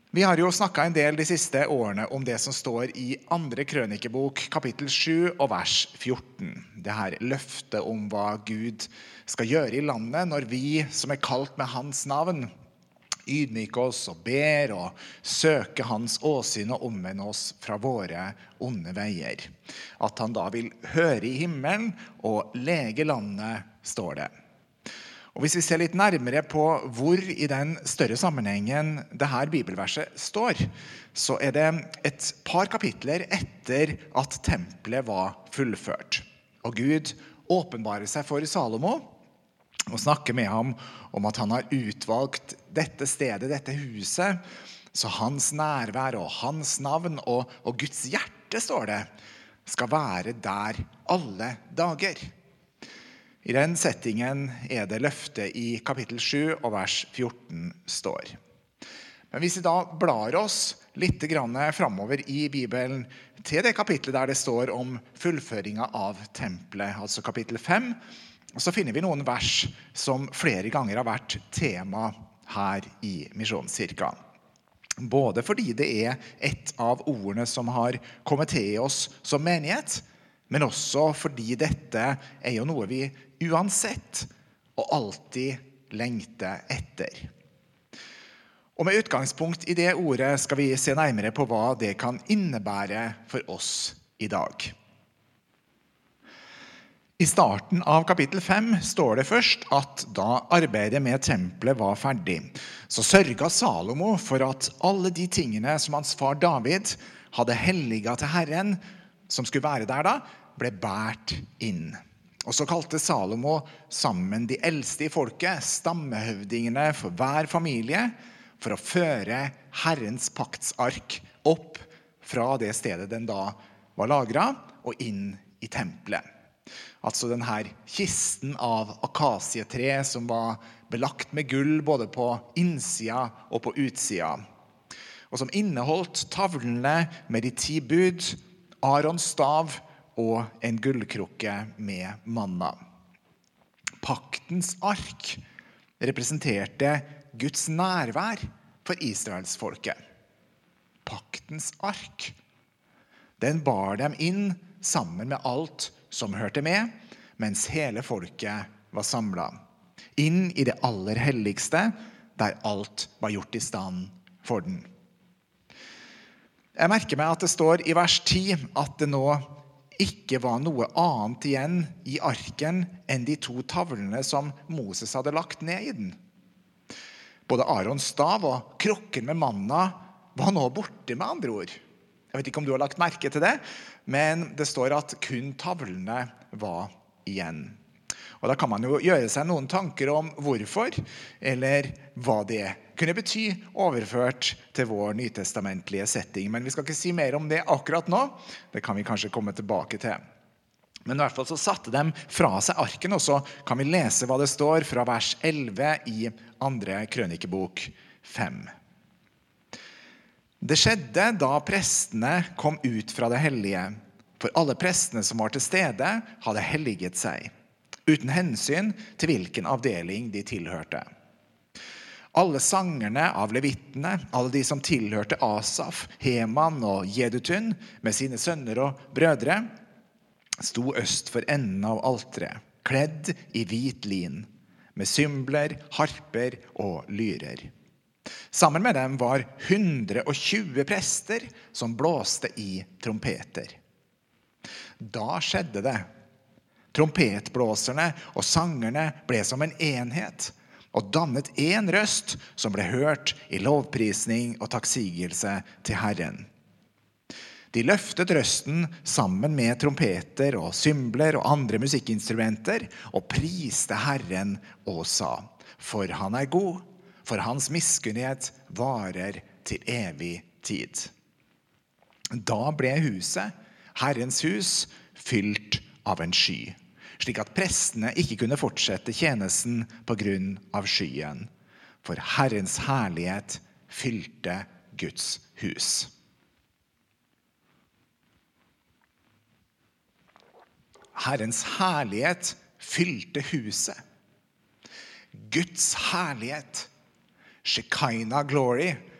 Vi har jo snakket en del de siste årene om det som står i 2. krønikebok, kapittel 7 og vers 14. Det her løftet om hva Gud skal gjøre i landet når vi som kalt med hans navn, ydmyker oss og ber og søker hans åsyn og omvende oss fra våre onde veier. At han da vil høre i himmelen og lege landet, står det. Og hvis vi ser litt nærmere på hvor i den større sammenhengen det her bibelverset står, så det et par kapitler etter at tempelet var fullført. Og Gud åpenbarer seg for Salomo og snakker med ham om at han har utvalgt dette stedet, dette huset, så hans nærvær og hans navn og Guds hjerte, står det, skal være der alle dager. I den settingen det løftet i kapittel 7 og vers 14 står. Men hvis vi da blar oss litt fremover i Bibelen til det kapitlet der det står om fullføringen av tempelet, altså kapittel 5, så finner vi noen vers som flere ganger har vært tema her i Misjonskirka. Både fordi det et av ordene som har kommet til oss som menighet, men også fordi dette jo noe vi uansett og alltid lengter etter. Og med utgangspunkt i det ordet skal vi se nærmere på hva det kan innebære for oss i dag. I starten av kapittel 5 står det først at da arbeidet med tempelet var ferdig, så sørget Salomo for at alle de tingene som hans far David hadde helliget til Herren, som skulle være der da, ble båret inn. Og så kalte Salomo sammen de eldste i folket, stammehøvdingene for hver familie, for å føre Herrens paktsark opp fra det stedet den da var lagret, og inn i tempelet. Altså denne kisten av akasietre som var belagt med gull både på innsida og på utsida, og som inneholdt tavlene med de 10 bud, Arons stav og en gullkrukke med manna. Paktens ark representerte Guds nærvær for Israels folket. Paktens ark. Den bar dem inn sammen med alt som hørte med, mens hele folket var samlet. Inn i det aller helligste, der alt var gjort i stand for den. Jeg merker meg at det står i vers 10 at det nå ikke var noe annet igjen i arken enn de 2 tavlene som Moses hadde lagt ned i den. Både Arons stav og krukken med manna var nå borte, med andre ord. Jeg vet ikke om du har lagt merke til det, men det står at kun tavlene var igjen. Og da kan man jo gjøre seg noen tanker om hvorfor, eller hva det kunne bety overført til vår nytestamentlige setting. Men vi skal ikke si mer om det akkurat nå. Det kan vi kanskje komme tilbake til. Men i hvert fall så satte de fra seg arken, og så kan vi lese hva det står fra vers 11 i 2. krønikebok 5. Det skjedde da prestene kom ut fra det hellige, for alle prestene som var til stede hadde helliget seg, uten hensyn til hvilken avdeling de tilhørte. Alle sangerne av levittene, alle de som tilhørte Asaf, Heman og Jedutun, med sine sønner og brødre, sto øst for enden av alteret, kledd i hvit lin, med symbler, harper og lyrer. Sammen med dem var 120 prester som blåste i trompeter. Da skjedde det. Trompetblåserne og sangerne ble som en enhet, og dannet en røst som ble hørt i lovprisning og takksigelse til Herren. De løftet røsten sammen med trompeter og symbler og andre musikkinstrumenter og priste Herren og sa, for han god, for hans miskunnhet varer til evig tid. Da ble huset, Herrens hus, fylt av en sky, slik at prestene ikke kunne fortsette tjenesten på grunn av skyen, for Herrens herlighet fylte Guds hus. Herrens herlighet fylte huset. Guds herlighet, Shekinah glory,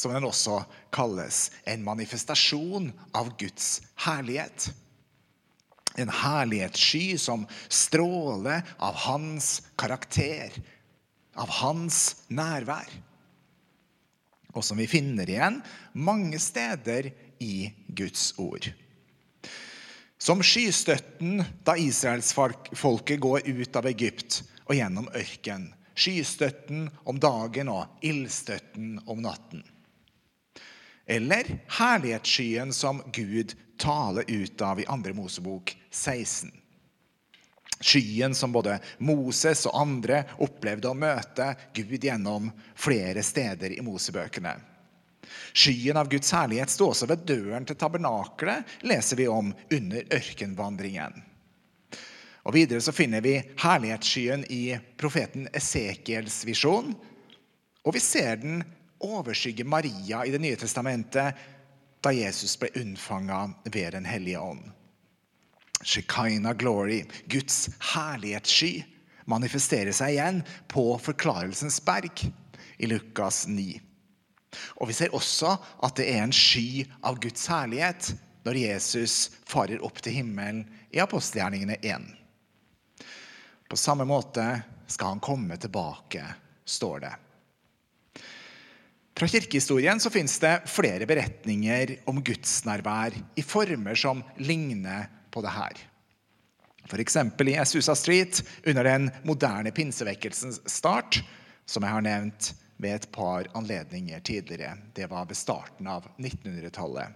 som den også kalles, en manifestasjon av Guds herlighet. En herlighetssky som stråler av hans karakter, av hans nærvær. Og som vi finner igjen mange steder i Guds ord. Som skystøtten da Israelsfolket går ut av Egypt og gjennom ørken. Skystøtten om dagen og ildstøtten om natten. Eller herlighetsskyen som Gud taler ut av i 2. Mosebok 16. Skyen som både Moses og andre opplevde å møte Gud gjennom flere steder i Mosebøkene. Skyen av Guds herlighet stod også ved døren til tabernaklet, leser vi om under ørkenvandringen. Og videre så finner vi herlighetsskyen i profeten Esekiels visjon, og vi ser den overskygge Maria i det nye testamentet da Jesus ble unnfanget ved den hellige ånd. Shekinah glory, Guds herlighetssky, manifesterer seg igjen på forklarelsens berg i Lukas 9. Og vi ser også at det er en sky av Guds herlighet når Jesus farer opp til himmelen i apostelgjerningene 1. På samme måte skal han komme tilbake, står det. Fra kirkehistorien så finnes det flere beretninger om Guds nærvær i former som ligner på det her. For eksempel i Azusa Street under den moderne pinsevekkelsens start, som jeg har nevnt ved et par anledninger tidligere. Det var ved starten av 1900-tallet.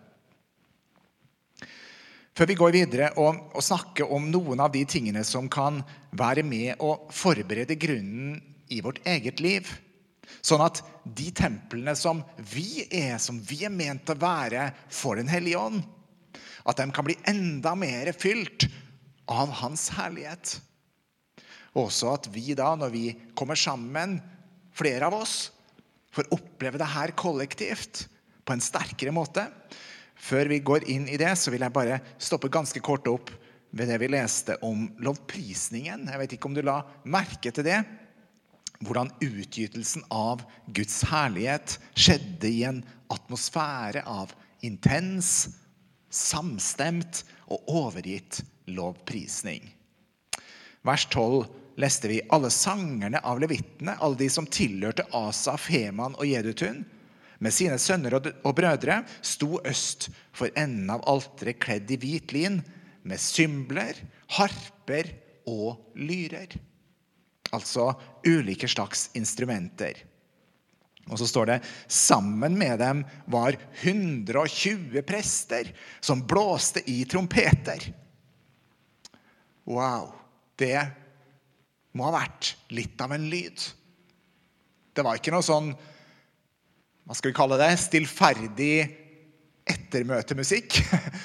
Før vi går videre og snakker om noen av de tingene som kan være med å forberede grunnen i vårt eget liv, sånn at de templene som vi er ment å være for den hellige ånd, at de kan bli enda mer fylt av hans herlighet. Også at vi da, når vi kommer sammen, flere av oss, får oppleve det her kollektivt på en sterkere måte. Før vi går inn i det, så vil jeg bare stoppe ganske kort opp ved det vi leste om lovprisningen. Jeg vet ikke om du la merke til det. Hvordan utgytelsen av Guds herlighet skjedde i en atmosfære av intens, samstemt og overgitt lovprisning. Vers 12 leste vi alle sangerne av levittene, alle de som tilhørte Asaf, Heman og Jedutun, med sine sønner og brødre, sto øst for enden av alteret kledd i hvit lin, med symbler, harper og lyrer. Altså ulike slags instrumenter. Og så står det, sammen med dem var 120 prester som blåste i trompeter. Wow, det må ha vært litt av en lyd. Det var ikke noe sånn, hva skal vi kalle det, stillferdig ettermøtemusikk.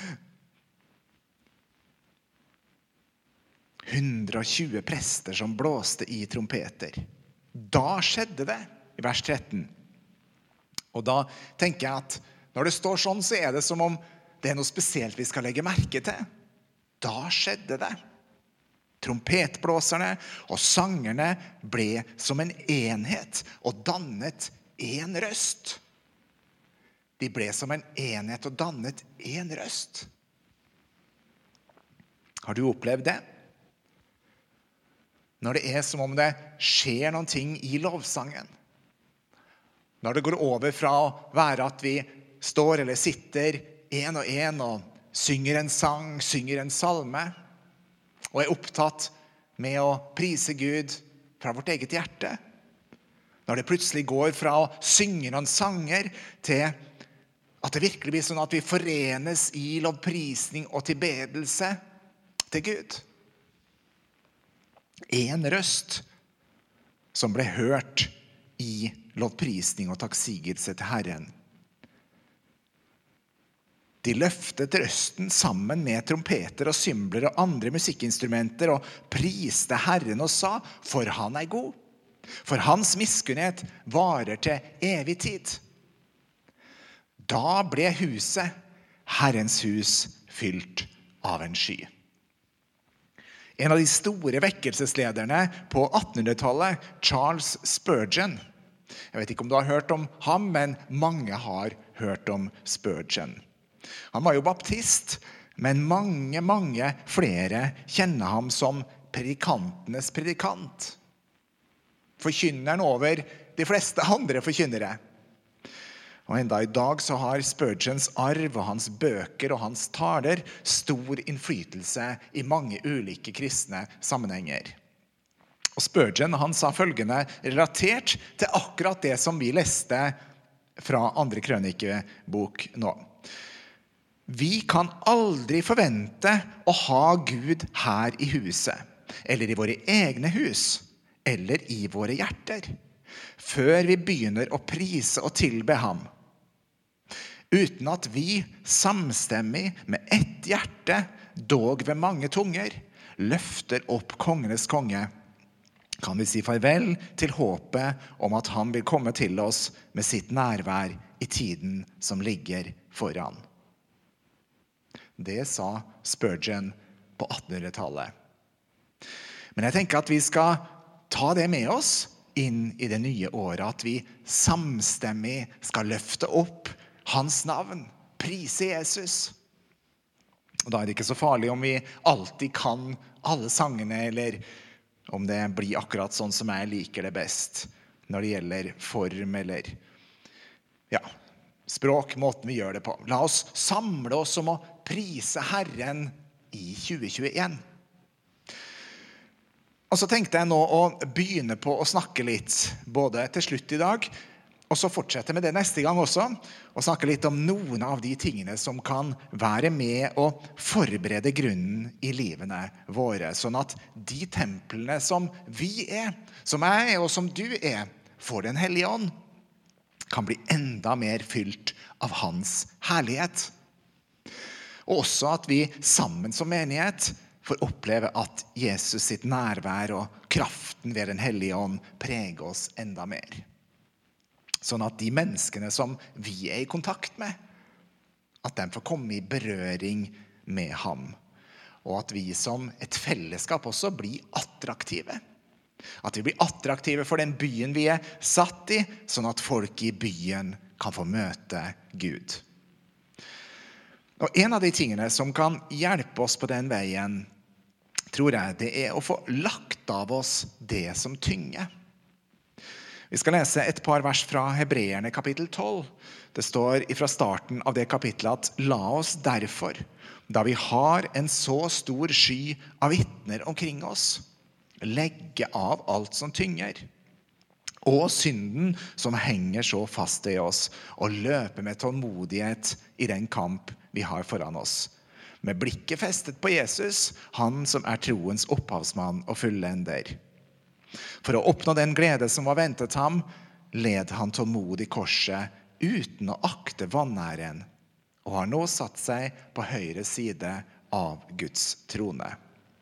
120 prester som blåste i trompeter. Da skjedde det, i vers 13. Og da tenker jeg at når det står sånn, så er det som om det er noe spesielt vi skal legge merke til. Da skjedde det. Trompetblåserne og sangerne ble som en enhet og dannet en røst. De ble som en enhet og dannet en røst. Har du opplevd det? Når det er som om det skjer noen ting i lovsangen. Når det går over fra å være at vi står eller sitter en og synger en sang, synger en salme, og er opptatt med å prise Gud fra vårt eget hjerte. Når det plutselig går fra å synge noen sanger til at det virkelig blir sånn at vi forenes i lovprisning og tilbedelse til Gud. En røst som ble hørt i lovprisning og takksigelse til Herren. De løftet røsten sammen med trompeter og symbler og andre musikkinstrumenter og priste Herren og sa, for han er god. For hans miskunnhet varer til evig tid. Da ble huset, Herrens hus, fylt av en sky. En av de store vekkelseslederne på 1800-tallet, Charles Spurgeon, Jeg vet ikke om du har hørt om ham, men mange har hørt om Spurgeon. Han var jo baptist, men mange flere kjenner ham som predikantenes predikant. Forkynneren over de fleste andre forkynnere. Og enda i dag så har Spurgeons arv og hans bøker og hans taler stor innflytelse i mange ulike kristne sammenhenger. Og Spurgeon han sa følgende relatert til akkurat det som vi leste fra andre krønikebok nå. Vi kan aldri forvente å ha Gud her i huset, eller i våre egne hus, eller i våre hjerter, før vi begynner å prise og tilbe ham. Uten at vi samstemmig med ett hjerte, dog ved mange tunger, løfter opp kongenes konge, kan vi si farvel til håpet om at han vil komme til oss med sitt nærvær i tiden som ligger foran. Det sa Spurgeon på 1800-tallet. Men jeg tenker at vi skal ta det med oss inn i det nye året, at vi samstemmig skal løfte opp hans navn, prise Jesus. Og da er det ikke så farlig om vi alltid kan alle sangene, eller om det blir akkurat sånn som jeg liker det best, når det gjelder form eller språk, måten vi gjør det på. La oss samle oss om å prise Herren i 2021. Og så tenkte jeg nå å begynne på å snakke litt, både til slutt i dag, og så fortsette med det neste gang også, og snakke litt om noen av de tingene som kan være med å forberede grunnen i livene våre, sånn at de templene som vi er, som jeg er og som du er, for den hellige ånd, kan bli enda mer fylt av hans herlighet. Og også at vi sammen som menighet får oppleve at Jesus sitt nærvær og kraften ved den hellige ånd preger oss enda mer. Sånn at de menneskene som vi er i kontakt med, at de får komme i berøring med ham. Og at vi som et fellesskap også blir attraktive. At vi blir attraktive for den byen vi er satt i, sånn at folk i byen kan få møte Gud. Og en av de tingene som kan hjelpe oss på den veien, tror jeg, det er å få lagt av oss det som tynger. Vi skal lese et par vers fra Hebreerne kapittel 12. Det står fra starten av det kapitlet at «La oss derfor, da vi har en så stor sky av vitner omkring oss, legge av alt som tynger, og synden som henger så fast i oss, og løpe med tålmodighet i den kamp vi har foran oss. Med blikket festet på Jesus, han som er troens opphavsmann og fullender. For å oppnå den glede som var ventet ham, led han tålmodig korset uten å akte vanæren, og har nå satt seg på høyre side av Guds trone.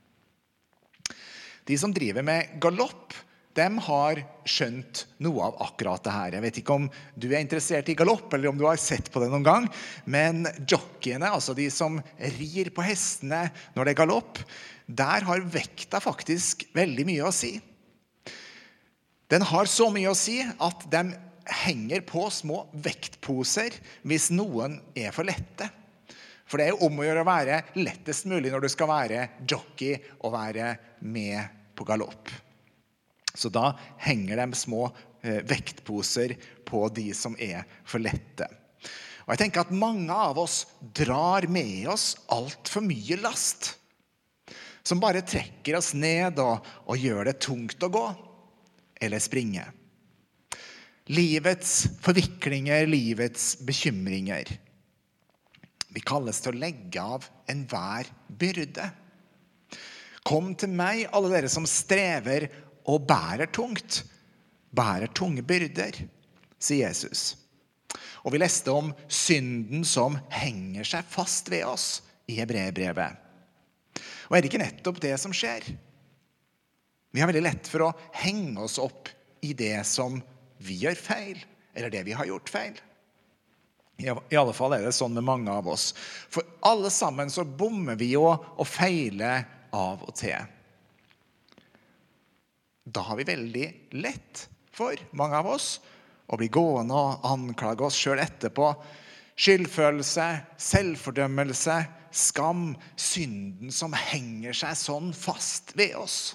De som driver med galopp, de har skjønt noe av akkurat det her. Jeg vet ikke om du er interessert i galopp, eller om du har sett på det noen gang, men jockeyene, altså de som rir på hestene når det er galopp, der har vekta faktisk veldig mye å si. Den har så mye å si at de henger på små vektposer hvis noen er for lette. For det er jo om å gjøre å være lettest mulig når du skal være jockey og være med på galopp. Så da henger de små vektposer på de som er for lette. Og jeg tenker at mange av oss drar med oss alt for mye last, som bare trekker oss ned og gjør det tungt å gå. Eller springe. Livets forviklinger, livets bekymringer. Vi kalles til å legge av enhver byrde. Kom til meg, alle dere som strever og bærer tungt. Bærer tunge byrder, sier Jesus. Og vi leste om synden som henger seg fast ved oss i Hebreerbrevet. Og er det ikke nettopp det som skjer? Vi har veldig lett for å henge oss opp i det som vi gjør feil, eller det vi har gjort feil. I alle fall er det sånn med mange av oss. For alle sammen så bommer vi jo og feiler av og til. Da har vi veldig lett for, mange av oss, og bli gående og anklage oss selv etterpå. Skyldfølelse, selvfordømmelse, skam, synden som henger seg sånn fast ved oss.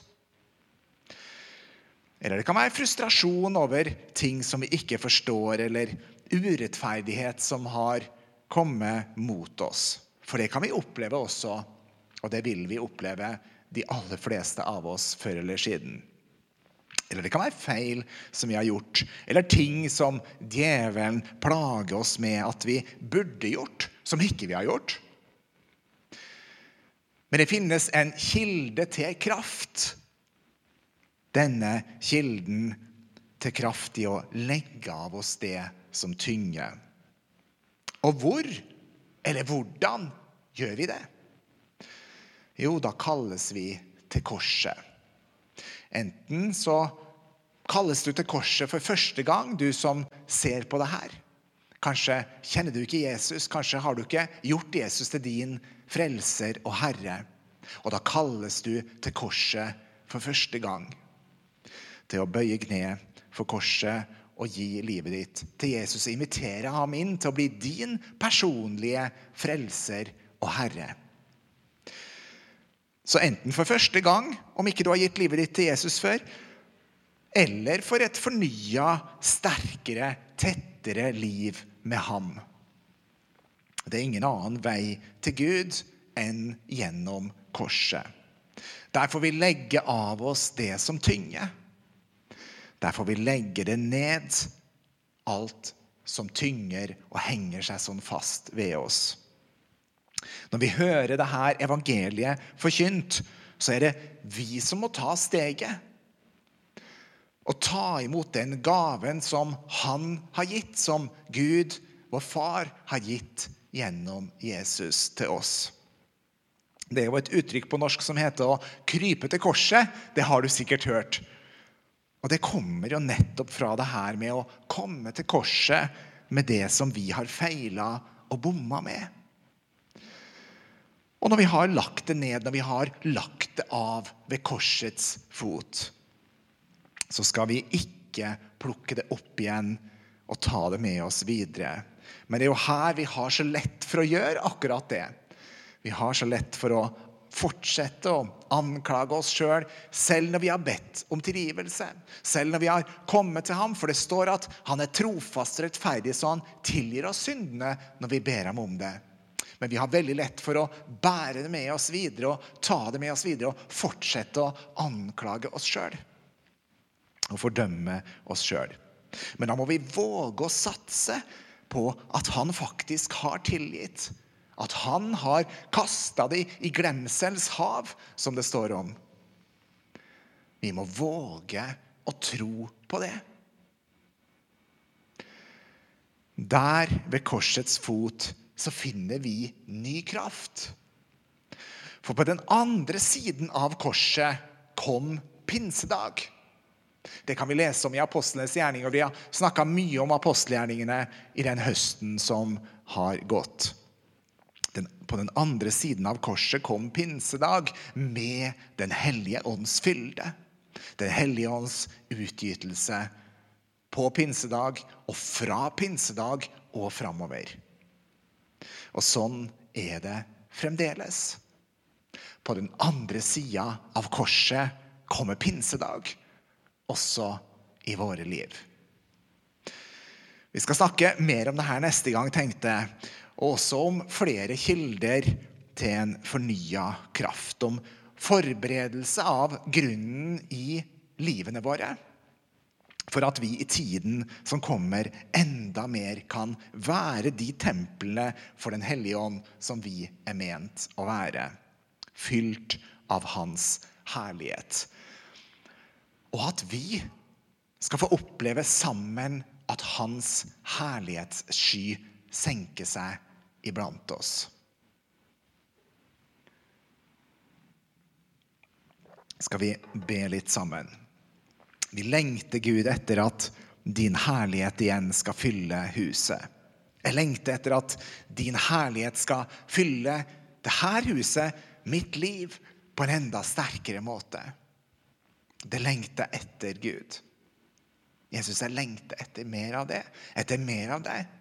Eller det kan være frustrasjon over ting som vi ikke forstår, eller urettferdighet som har kommet mot oss. For det kan vi oppleve også, og det vil vi oppleve de aller fleste av oss før eller siden. Eller det kan være feil som vi har gjort, eller ting som djevelen plager oss med at vi burde gjort, som ikke vi har gjort. Men det finnes en kilde til kraft. Denne kilden til kraft i å legge av oss det som tynger. Og hvor, eller hvordan, gjør vi det? Jo, da kalles vi til korset. Enten så kalles du til korset for første gang, du som ser på det her. Kanskje kjenner du ikke Jesus, kanskje har du ikke gjort Jesus til din frelser og herre. Og da kalles du til korset for første gang. Til å bøye kne for korset og gi livet ditt til Jesus. Invitere ham inn til å bli din personlige frelser og herre. Så enten for første gang, om ikke du har gitt livet ditt til Jesus før, eller for et fornyet, sterkere, tettere liv med ham. Det er ingen annen vei til Gud enn gjennom korset. Der får vi legge av oss det som tynger. Der får vi legge det ned, alt som tynger og henger seg sånn fast ved oss. Når vi hører det her evangeliet forkynt, så er det vi som må ta steget. Og ta imot den gaven som han har gitt, som Gud, vår far, har gitt gjennom Jesus til oss. Det er jo et uttrykk på norsk som heter å krype til korset. Det har du sikkert hørt. Og det kommer jo nettopp fra det her med å komme til korset med det som vi har feilet og bomma med. Og når vi har lagt det ned, når vi har lagt det av ved korsets fot, så skal vi ikke plukke det opp igjen og ta det med oss videre. Men det er jo her vi har så lett for å gjøre akkurat det. Vi har så lett for å fortsette å anklage oss selv når vi har bedt om tilgivelse. Selv når vi har kommet til ham, for det står at han er trofast og rettferdig, så han tilgir oss syndene når vi ber ham om det. Men vi har veldig lett for å bære det med oss videre, og ta det med oss videre, og fortsette å anklage oss selv. Og fordømme oss selv. Men da må vi våge å satse på at han faktisk har tilgitt. At han har kastet det i glemsels hav, som det står om. Vi må våge å tro på det. Der ved korsets fot så finner vi ny kraft. For på den andre siden av korset kom pinsedag. Det kan vi lese om i apostlenes gjerninger. Vi har snakket mye om apostelgjerningene i den høsten som har gått. På den andre siden av korset kom pinsedag med den hellige ånds fylde. Den hellige ånds utgytelse på pinsedag og fra pinsedag og fremover. Og sånn er det fremdeles. På den andre siden av korset kommer pinsedag, også i våre liv. Vi skal snakke mer om det her neste gang, tenkte jeg, og også om flere kilder til en fornyet kraft, om forberedelse av grunnen i livene våre, for at vi i tiden som kommer enda mer kan være de templene for den hellige ånd som vi er ment å være, fylt av hans herlighet. Og at vi skal få oppleve sammen at hans herlighetssky senker seg iblant oss. Skal vi be litt sammen? Vi lengter, Gud, etter at din herlighet igjen skal fylle huset. Jeg lengter etter at din herlighet skal fylle det her huset, mitt liv, på en enda sterkere måte. Det lengter etter, Gud. Jesus, jeg lengter etter mer av det, etter mer av deg.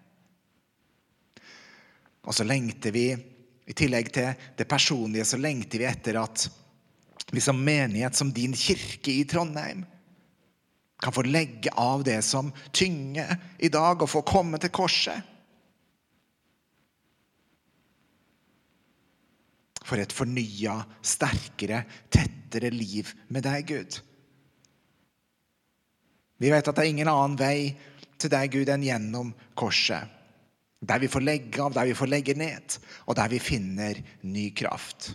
Og så lengter vi, i tillegg til det personlige, så lengter vi etter at vi som menighet, som din kirke i Trondheim, kan få legge av det som tynger i dag, og få komme til korset. For et fornyet, sterkere, tettere liv med deg, Gud. Vi vet at det er ingen annen vei til deg, Gud, enn gjennom korset. Der vi får legge av, der vi får legge ned, og der vi finner ny kraft.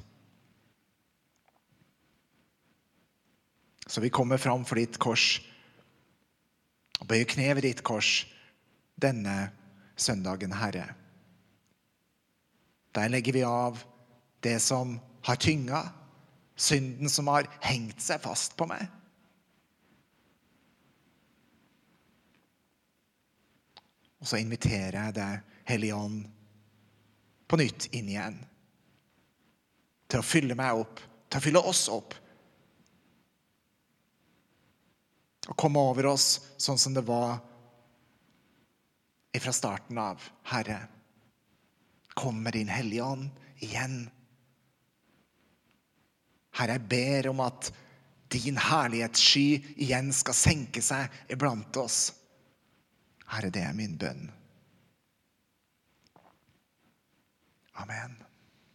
Så vi kommer fram for ditt kors, og bøyer kne ved ditt kors denne søndagen, Herre. Der legger vi av det som har tynget, synden som har hengt seg fast på meg. Og så inviterer jeg deg, Hellige Ånd, på nytt inn igjen. Til å fylle meg opp, til å fylle oss opp. Og komme over oss sånn som det var fra starten av, Herre. Kom med din Hellige Ånd igjen. Herre, jeg ber om at din herlighetssky igjen skal senke seg iblant oss. Herre, det er min bønn. Amen.